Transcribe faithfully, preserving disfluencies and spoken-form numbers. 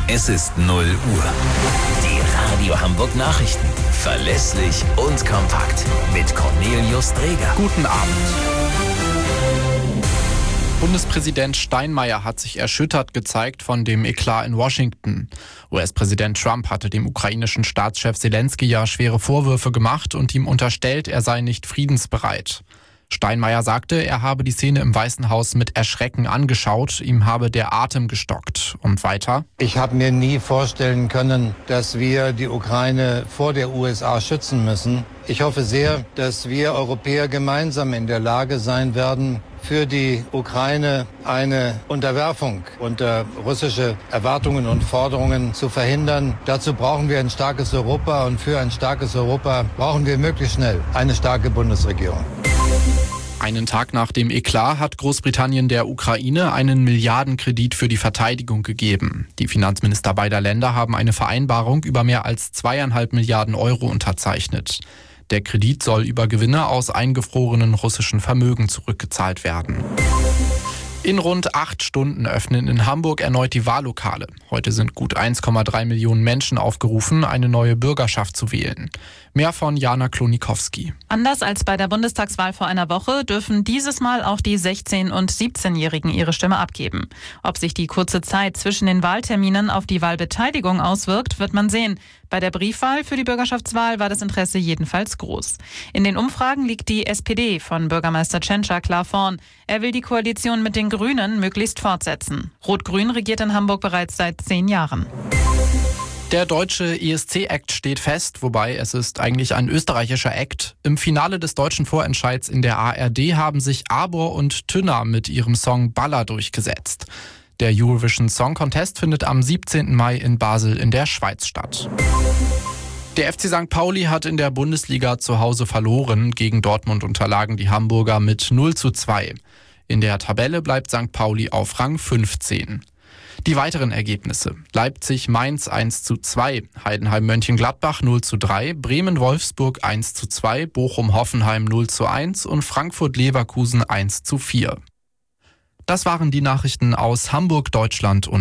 Es ist null Uhr. Die Radio Hamburg Nachrichten. Verlässlich und kompakt. Mit Cornelius Dreger. Guten Abend. Bundespräsident Steinmeier hat sich erschüttert gezeigt von dem Eklat in Washington. U S-Präsident Trump hatte dem ukrainischen Staatschef Selenskyj ja schwere Vorwürfe gemacht und ihm unterstellt, er sei nicht friedensbereit. Steinmeier sagte, er habe die Szene im Weißen Haus mit Erschrecken angeschaut, ihm habe der Atem gestockt. Und weiter: Ich habe mir nie vorstellen können, dass wir die Ukraine vor der U S A schützen müssen. Ich hoffe sehr, dass wir Europäer gemeinsam in der Lage sein werden, für die Ukraine eine Unterwerfung unter russische Erwartungen und Forderungen zu verhindern. Dazu brauchen wir ein starkes Europa, und für ein starkes Europa brauchen wir möglichst schnell eine starke Bundesregierung. Einen Tag nach dem Eklat hat Großbritannien der Ukraine einen Milliardenkredit für die Verteidigung gegeben. Die Finanzminister beider Länder haben eine Vereinbarung über mehr als zweieinhalb Milliarden Euro unterzeichnet. Der Kredit soll über Gewinne aus eingefrorenen russischen Vermögen zurückgezahlt werden. In rund acht Stunden öffnen in Hamburg erneut die Wahllokale. Heute sind gut eins Komma drei Millionen Menschen aufgerufen, eine neue Bürgerschaft zu wählen. Mehr von Jana Klonikowski. Anders als bei der Bundestagswahl vor einer Woche dürfen dieses Mal auch die sechzehn- und siebzehnjährigen ihre Stimme abgeben. Ob sich die kurze Zeit zwischen den Wahlterminen auf die Wahlbeteiligung auswirkt, wird man sehen. Bei der Briefwahl für die Bürgerschaftswahl war das Interesse jedenfalls groß. In den Umfragen liegt die S P D von Bürgermeister Tschentscher klar vorn. Er will die Koalition mit den Grünen möglichst fortsetzen. Rot-Grün regiert in Hamburg bereits seit zehn Jahren. Der deutsche E S C-Act steht fest, wobei es ist eigentlich ein österreichischer Act. Im Finale des deutschen Vorentscheids in der A R D haben sich Arbor und Tünner mit ihrem Song Baller durchgesetzt. Der Eurovision Song Contest findet am siebzehnten Mai in Basel in der Schweiz statt. Der F C Sankt Pauli hat in der Bundesliga zu Hause verloren. Gegen Dortmund unterlagen die Hamburger mit null zu zwei. In der Tabelle bleibt Sankt Pauli auf Rang fünfzehn. Die weiteren Ergebnisse: Leipzig-Mainz eins zu zwei, Heidenheim-Mönchengladbach null zu drei, Bremen-Wolfsburg eins zu zwei, Bochum-Hoffenheim null zu eins und Frankfurt-Leverkusen eins zu vier. Das waren die Nachrichten aus Hamburg, Deutschland und